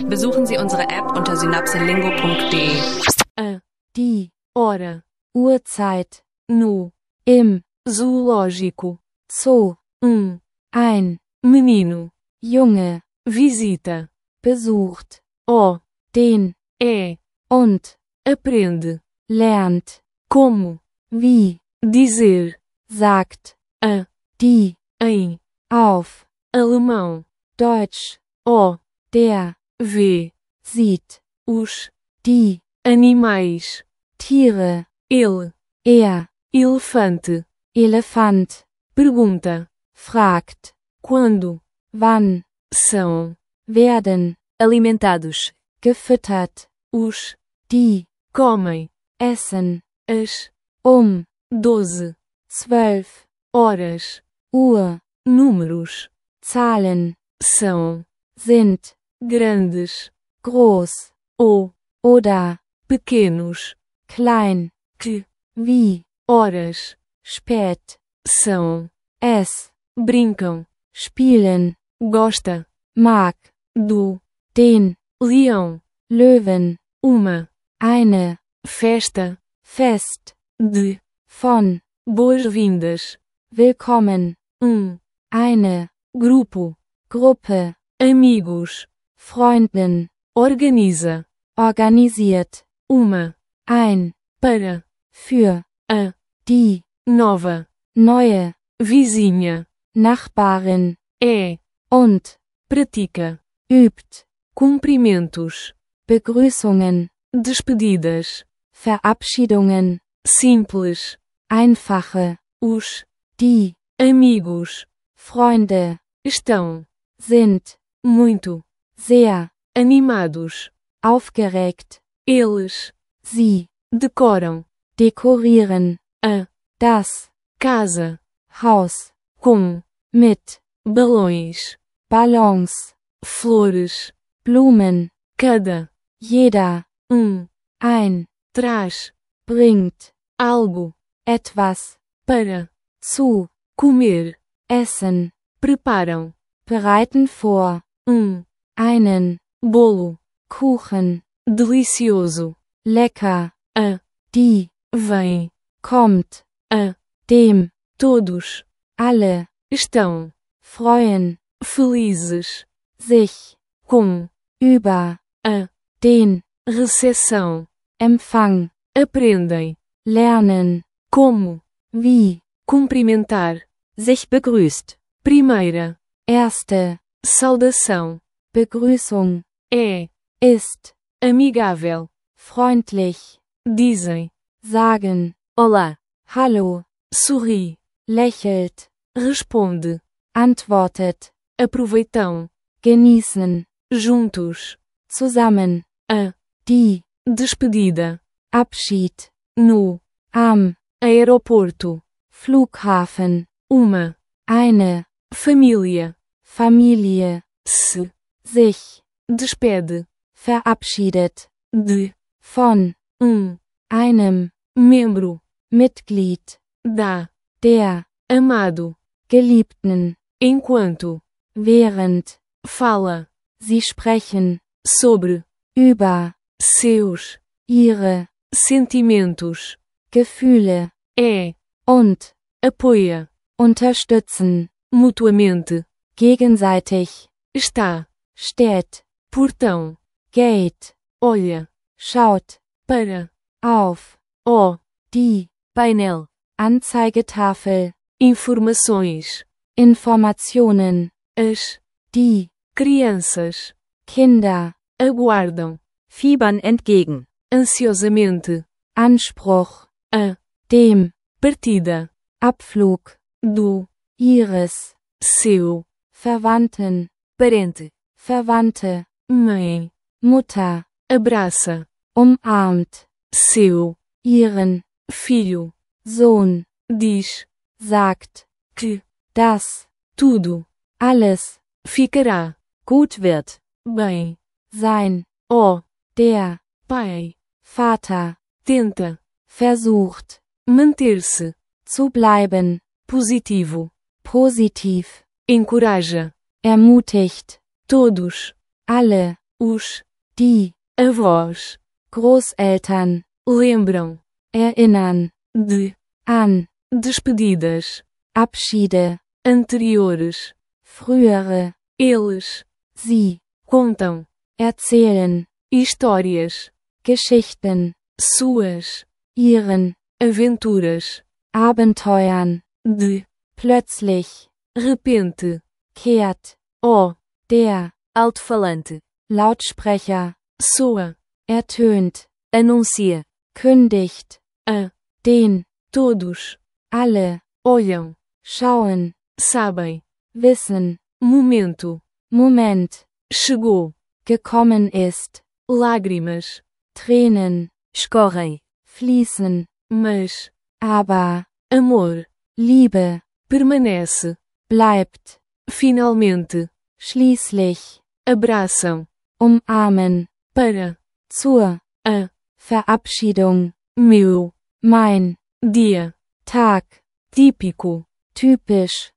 Besuchen Sie unsere App unter synapselingo.de. Die Hora, Uhrzeit, no, im Zoológico, Zoo, ein Menino, Junge, visita, besucht, den, und aprende, lernt, como, wie, dizer, sagt, em, auf, alemão, Deutsch, der, vê, sieht, os, die, animais, Tiere, ele, elefante, Elefant, pergunta, fragt, quando, wann, são, werden, alimentados, gefüttert, os, die, comem, essen, as, 12, horas, Uhr, números, Zahlen, são, sind, grandes, groß, oder, pequenos, klein, que, wie, horas, spät, são, es, brincam, spielen, gosta, mag, do, den, leão, Löwen, uma, eine, festa, Fest, de, von, boas-vindas, willkommen, eine, grupo, Gruppe, amigos, Freunden, organiza, organisiert, uma, ein, para, für, die, nova, neue, vizinha, Nachbarin, und, und, pratica, übt, cumprimentos, Begrüßungen, despedidas, Verabschiedungen, simples, einfache, os, die, amigos, Freunde, estão, sind, muito, sehr, animados, aufgeregt, eles, sie, decoram, dekorieren, das, casa, Haus, com, mit, balões, Ballons, flores, Blumen, cada, jeder, ein, traz, bringt, algo, etwas, para, zu, comer, essen, preparam, bereiten vor, einen, bolo, Kuchen, delicioso, lecker, a, die, vem, kommt, a, dem, todos, alle, estão, freuen, felizes, sich, com, über, a, den, recepção, Empfang, aprendem, lernen, como, wie, cumprimentar, sich begrüßt, primeira, erste, saudação, Begrüßung, ist, amigável, freundlich, dizem, sagen, olá, hallo, sorri, lächelt, responde, antwortet, aproveitão, genießen, juntos, zusammen, a, die, despedida, Abschied, no, am, aeroporto, Flughafen, uma, eine, família, Familie, se, sich, despede, verabschiedet, de, von, einem, membro, Mitglied, da, der, amado, Geliebten, enquanto, während, fala, sie sprechen, sobre, über, seus, ihre, sentimentos, Gefühle, und, apoia, unterstützen, mutuamente, gegenseitig, está, steht, portão, geht, olha, schaut, para, auf, die, painel, Anzeigetafel, informações, Informationen, as, die, crianças, Kinder, aguardam, fiebern entgegen, ansiosamente, Anspruch, dem, partida, Abflug, do, ihres, seu, Verwandten, parente, Verwandte, mãe, Mutter, abraça, umarmt, seu, ihren, filho, Sohn, diz, sagt, que, dass, tudo, alles, ficará, gut wird, bem, sein, der, pai, Vater, tenta, versucht, manter-se, zu bleiben, positivo, positiv, encoraja, ermutigt, todos, alle, Os. die, Avós. Großeltern, Lembram. erinnern, De. an, Despedidas. Abschiede, Anteriores. frühere, Eles. sie, Contam. erzählen, Histórias. Geschichten, Suas. ihren, Aventuras. Abenteuern, De. plötzlich, Repente. kehrt, O. der, Alto-falante. Lautsprecher, Soa. ertönt, Anuncia. kündigt, A. den, Todos. alle, Olham. schauen, Sabem. wissen, Momento. Moment, Chegou. gekommen ist, Lágrimas. Tränen, Escorrem. fließen, Mas. aber, Amor. Liebe, Permanece. bleibt, Finalmente. schließlich, Abraçam. umarmen, Para. zur, A. Verabschiedung, Meu. mein, Dia. Tag, Típico. typisch,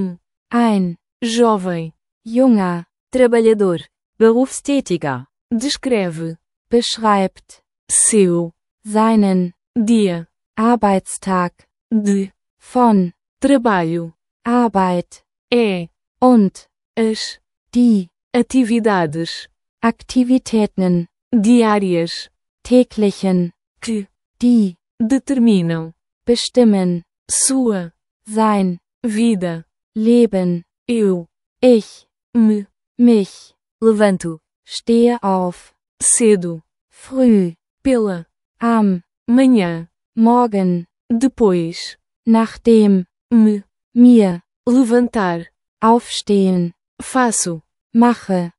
ein, Jovem. junger, Trabalhador. Berufstätiger. Descreve. beschreibt, Seu. seinen, Dia. Arbeitstag, De. von, Trabalho. Arbeit, É. und, As. die, Atividades. Aktivitäten, Diárias. täglichen, Que. die, Determinam. bestimmen, Sua. sein, Vida. Leben, Eu. ich, Me. mich, Levanto. stehe auf, Cedo. früh, Pela. am, Manhã. morgen, Depois. nachdem, Me. mir, Levantar. aufstehen, Faço. mache,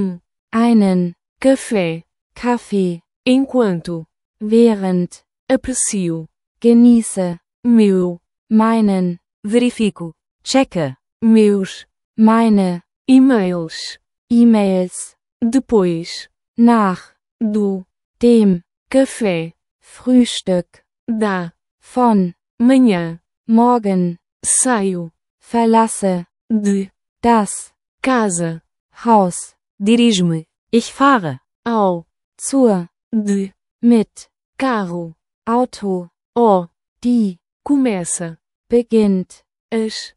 einen, Café. Kaffee, Enquanto. während, Aprecio. genieße, Meu. meinen, Verifico. Checa. Meus. meine, E-mails. E-Mails, Depois. nach, Do. dem, Café. Frühstück, Da. von, Manhã. morgen, Saio. verlasse, De. das, Casa. Haus, Dirijo-me. Ich fahre. Ao. zur, De. mit, Carro. Auto, O. die, Começa. beginnt, Às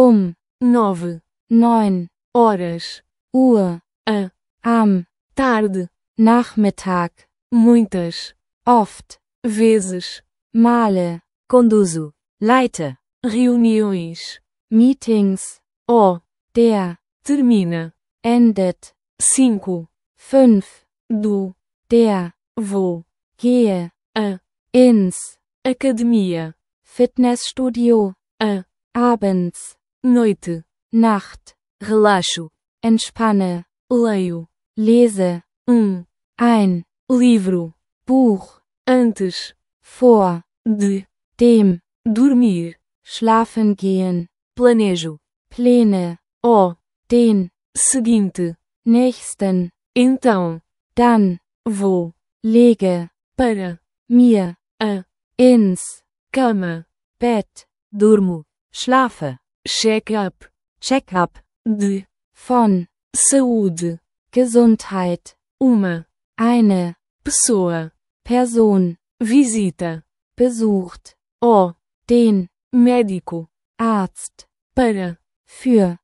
9, 9 horas. Uhr, A. am, Tarde. Nachmittag, Muitas oft, vezes. Male, Conduzo. Leite. Reuniões. Meetings, O. der, Termina. endet, 5. 5, Do. der, Vou. gehe, A. ins, Academia. Fitnessstudio, A. abends, Noite. Nacht, Relaxo. entspanne, Leio. lese, ein, Livro. Buch, Antes vor, de dem, dormir. schlafen gehen, Planejo. Pläne, O. den, Seguinte. nächsten, Então. dann, Vou. lege, Para. mir, A. ins, Cama. Bett, Durmo. Schlafe. Check-up. Check-up. De von, saúde. Gesundheit, Uma eine, pessoa. Person, Visita. besucht, O. den, Médico. Arzt, Para. für,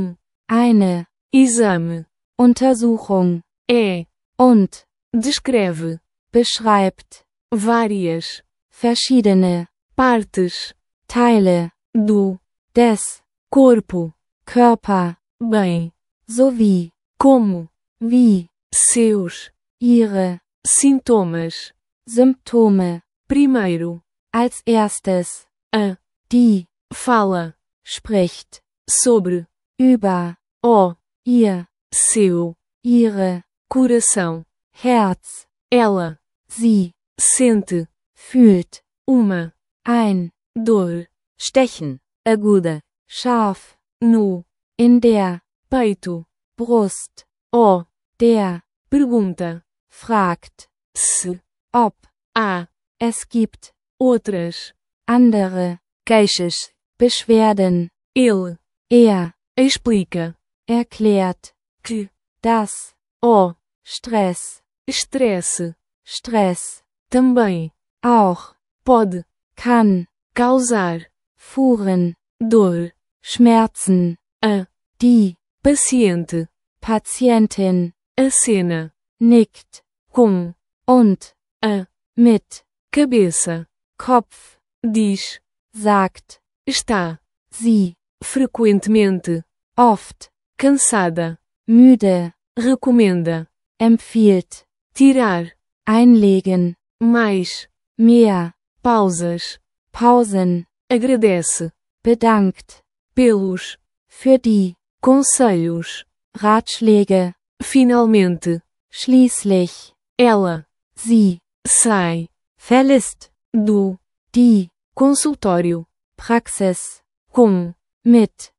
eine, Exame. Untersuchung, É. und, Descreve. beschreibt, Várias verschiedene, partes Teile, do des, corpo. Körper, Bem. sowie, Como. wie, Seus ihre, sintomas. Symptome, Primeiro. als erstes, A. die, Fala. spricht, Sobre. über, O. ihr, Seu. ihre, Coração. Herz, Ela. sie, Sente. fühlt, Uma. ein, Dor. Stechen. Aguda. scharf, No. in der, Peito. Brust, O. der, Pergunta. fragt, Se. ob, Há. es gibt, Outras. andere, Queixas. Beschwerden, Ele. er, Explica. erklärt, Que. das, O. Stress, estresse, Stress, também, auch, pode, kann, causar, fuhren, dor, Schmerzen, a, die, paciente, Patientin, a cena, nickt, com, und, a, mit, cabeça, Kopf, diz, sagt, está, sie, frequentemente, oft, cansada, müde, recomenda, empfiehlt, tirar, einlegen, mais, mehr, pausas, Pausen, agradece, bedankt, pelos, für die, conselhos, Ratschläge, finalmente, schließlich, ela, sie, sai, verlässt, do, die, consultório, Praxis, com, mit,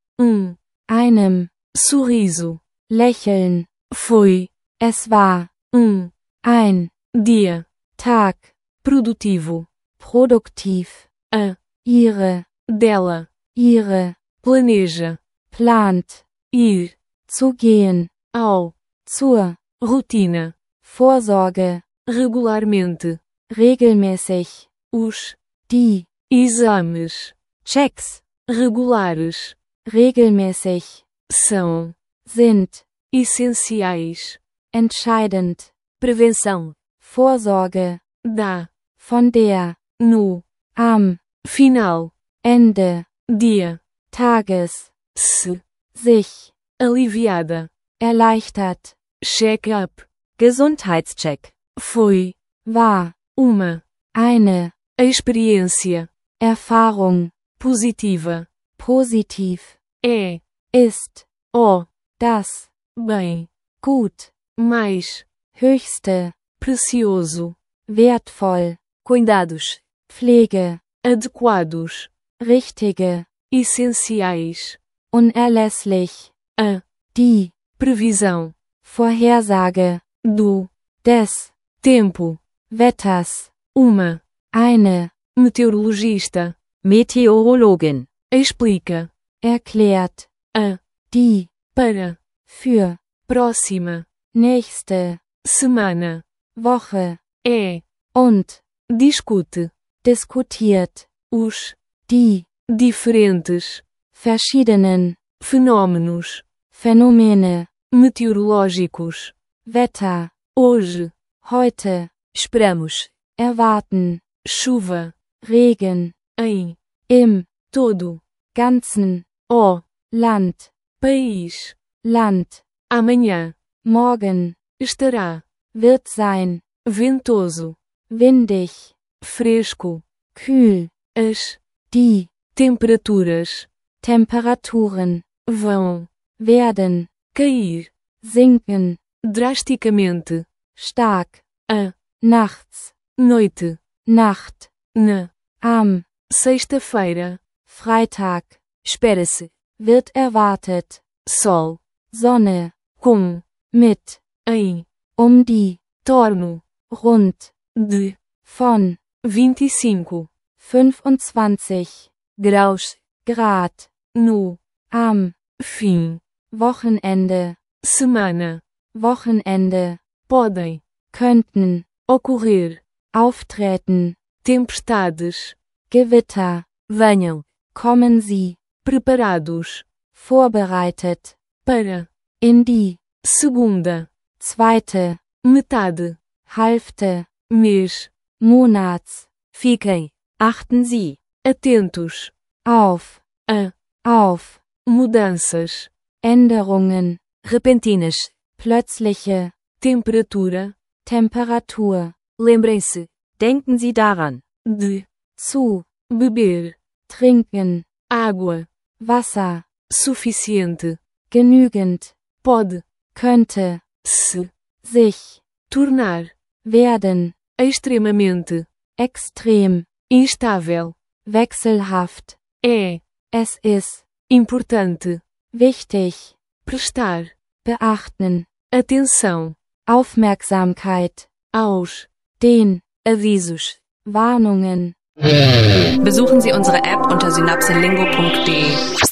einem, sorriso, Lächeln, foi, es war, ein, dia, Tag, produtivo, produktiv, a, ihre, dela, ihre, planeja, plant, ir, zu gehen, ao, zur, rotina, Vorsorge, regularmente, regelmäßig, os, die, exames, Checks, regulares, regelmäßig, são, sind, essenciais, entscheidend, prevenção, Vorsorge, dá, von der, no, am, final, Ende, dia, Tages, se, sich, aliviada, erleichtert, check-up, Gesundheitscheck, foi, war, uma, eine, experiência, Erfahrung, positiva, positiv, é, ist, ó, das, bem, gut, mais, höchste, precioso, wertvoll, cuidados, Pflege, adequados, richtige, essenciais, unerlässlich, a, die, previsão, Vorhersage, do, des, tempo, Wetters, uma, eine, meteorologista, Meteorologin, explica, erklärt, a, die, para, für, próxima, nächste, semana, Woche, é, und, discute, diskutiert, os, die, diferentes, verschiedenen, fenômenos, Phänomene, meteorológicos, Wetter, hoje, heute, esperamos, erwarten, chuva, Regen, em, im, todo, ganzen, ó, Land, país, Land, amanhã, morgen, estará, wird sein, ventoso, windig, fresco, kühl, as, die, temperaturas, Temperaturen, vão, werden, cair, sinken, drasticamente, stark, a, nachts, noite, Nacht, na, am, sexta-feira, Freitag, espera-se, wird erwartet, sol, Sonne, com, mit, em, die, torno, rund, de, von, 25, 25, graus, Grad, no, am, fim, Wochenende, semana, Wochenende, podem, könnten, ocorrer, auftreten, tempestades, Gewitter, venham, kommen Sie, preparados, vorbereitet, para, in die, segunda, zweite, metade, Hälfte, mês, Monats, fiquem, achten Sie, atentos, auf, auf, mudanças, Änderungen, repentinas, plötzliche, temperatura, Temperatur, lembrem-se, denken Sie daran, de, zu, beber, trinken, água, Wasser, suficiente, genügend, pode, könnte, se, sich, tornar, werden, extremamente, extrem, instável, wechselhaft, é, es ist, importante, wichtig, prestar, beachten, atenção, Aufmerksamkeit, aos, den, avisos. Warnungen. Besuchen Sie unsere App unter synapselingo.de.